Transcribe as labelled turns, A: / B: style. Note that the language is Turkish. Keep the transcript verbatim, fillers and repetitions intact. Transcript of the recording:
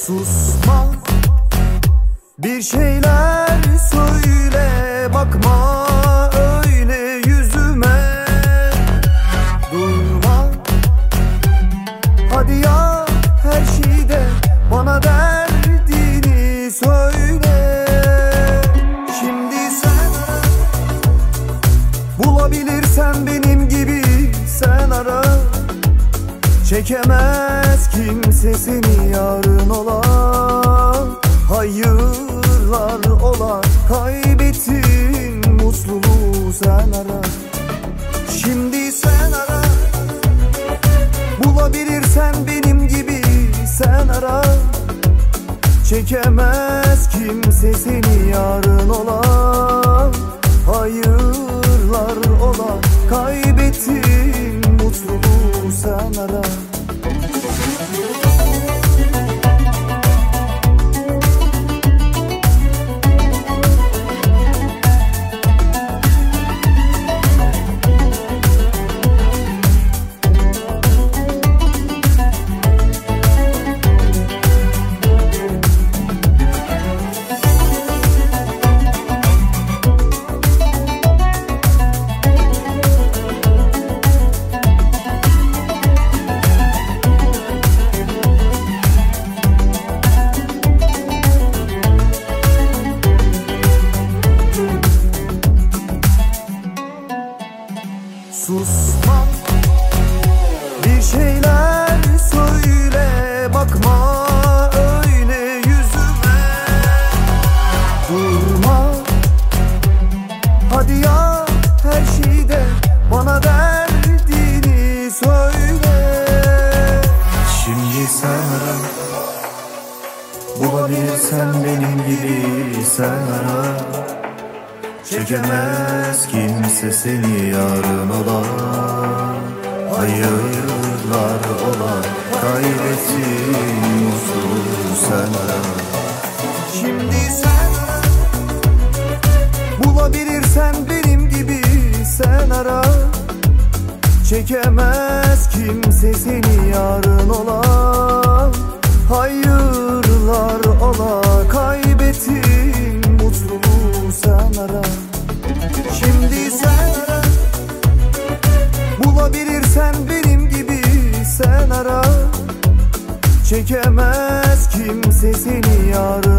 A: Susma, bir şeyler söyle, bakma öyle yüzüme. Durma, hadi ya, her şeyde bana derdini söyle. Şimdi sen bulabilirsen benim gibi sen ara. Çekemez kimse seni yarın ola. Hayırlar ola, kaybettin mutluluğu sen ara. Şimdi sen ara, bulabilirsen benim gibi sen ara. Çekemez kimse seni yarın ola. Hayırlar ola, kaybettin mutluluğu sen ara. Susma, bir şeyler söyle, bakma öyle yüzüme. Durma, hadi ya, her şeyde bana derdini söyle.
B: Şimdi sen ara, bulabilirsen benim gibi sen ara. Çekemez kimse seni yarın ola. Hayırlar ola, kaybettin mutluluğu sen ara.
A: Şimdi sen ara, bulabilirsen benim gibi sen ara. Çekemez kimse seni yarın ola. Hayırlar ola, kaybettin mutluluğu sen ara. Şimdi sen ara, bulabilirsen benim gibi sen ara. Çekemez kimse seni yarın